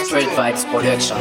Street Vibes Production.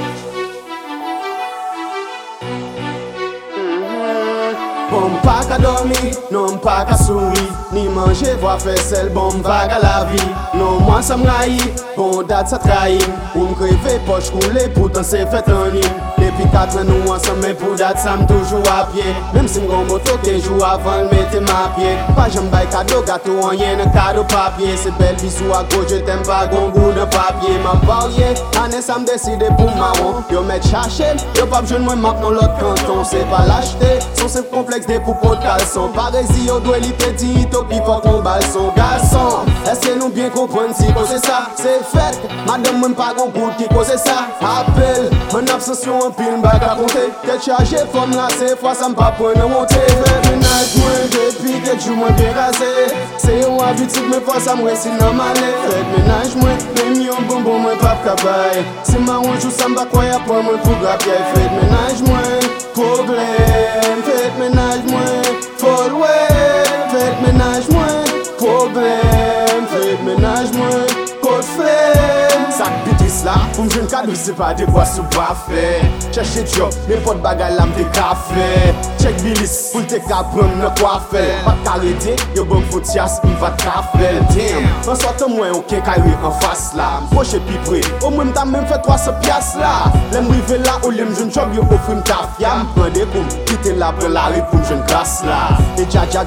Bon pa ka dormi, non pa ka souri, ni manje vwa fè sel, bon vaga la vi. Non moi sa m'rayi, bon dat sa trahim, ou m'kreve poch koule, pourtant se fèt anim. Depi 4 ans nou ansan, men pou dat sa m'toujou a pied. Même si m'gon moto ke jou avan l'mette ma pied. Pa jam bay kado gato, anyen nan kado papier. Se bel bisou a gauche, je t'aime pas gon goût de papier. Ma parye, ane sa m'deside pou marron. Yo met chache, yo pa bjoun mwen mak nan lot kanton. Se pa l'acheter, son se complexe des poupons de caleçon. Parési yo dwe li te di to pi fort kon bal son garçon. Est-ce que nous bien comprendre si c'est ça? C'est fait, madame mwen pa gon goût qui cause ça. Appel, mon abstention en pile m'bag à compter. Tête chargée, femme là, c'est fois ça m'pa prendre à monter. Fait ménage mwen depuis quelques jours mwen bien rasé. C'est yon habitude mais fois ça m'resi nan malé. Fait ménage mwen, même yon bonbon mwen pa kabay. C'est marron jou ça m'ba kwa y'a pas mwen pou grap yay. Fait ménage mwen, problème. Fait ménage mwen, faut louer. Fait ménage mwen, problème. Fait ménage mwen, code flemme. Sak bitis la, pou m'jen kadou se pa de vwa sou pa fe. Cherche job, men pot bagay la m'te ka fe. Check bilis, pou l'te ka prem nan kwa fe. Pat karete, yo bon foutias, m'vat ka fe. Damn, an sote mwen ou ken kaywe an fas la. M'proche pi pre, ou mwen m'ta men fe 300 pias la. Lem rive la ou lem jen job yo ofri m'taf ya. M'prende pou m'kite la pre la ri pou m'jen klas la. E dja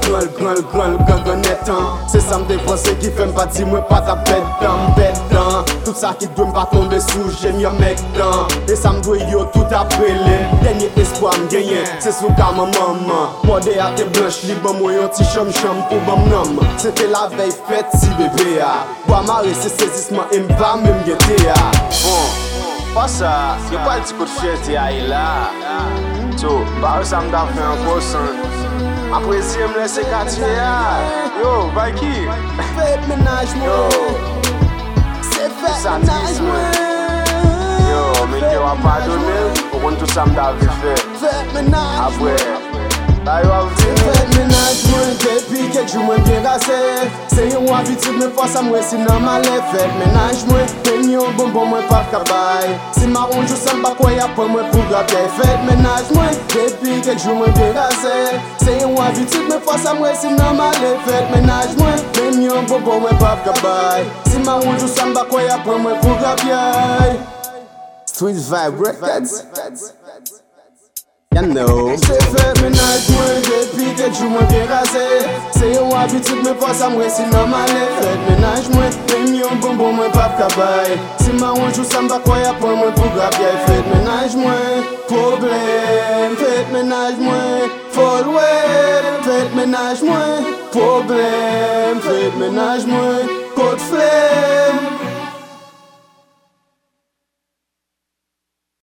grol netan. Se sa m'depanse ki fe m'pa di mwen pat a bed dan. Tout ça qui doit m'pas tomber sous, j'aime yon mec dan. Et ça m'doit yo tout après les. Dernier espoir m'gagne, c'est sous ka ma maman. Mode à tes blanches, libre moi yon ti chum pour bon nom. C'était la veille fête si bébé a. Bois maré c'est saisissement et m'pas même guetter a. Bon, pas ça, y'a pas le petit coup de fierté à là. So, bah ça m'da fait un poisson. Après si m'me laisse quartier yo, va qui? Faites ménage moi. Ça triste yo, mais tu vas pas donner pour qu'on tout ça m'da fait. Après, là yo a Faites ménage mwen depuis quelques jours mwen bien rasé. C'est yon habitude mais fois ça m'resi nan malé. Faites ménage mwen, même yon bonbon mwen pa kabay. Si marron jou ça m'pa kwa y'a pas mwen pou grap yay. Faites ménage mwen depuis quelques jours mwen bien rasé. C'est yon habitude mais fois ça m'resi nan malé. Faites ménage mwen, même yon bonbon mwen pa kabay. Si marron jou ça m'pa kwa y'a pas mwen pou grap yay. Street Vibe Records. You know. C'est fait ménage mwen depuis quelques jours mwen bien rasé. C'est yon habitude mais fois ça m'resi nan malé. Fait ménage mwen, même yon bonbon mwen pa kabay. Si marron jou ça m'ba kwa y'a pas mwen pou grap yay. Fait ménage mwen, problème. Fait ménage mwen, faut louer. Fait ménage mwen, problème. Fait ménage mwen, code flemme.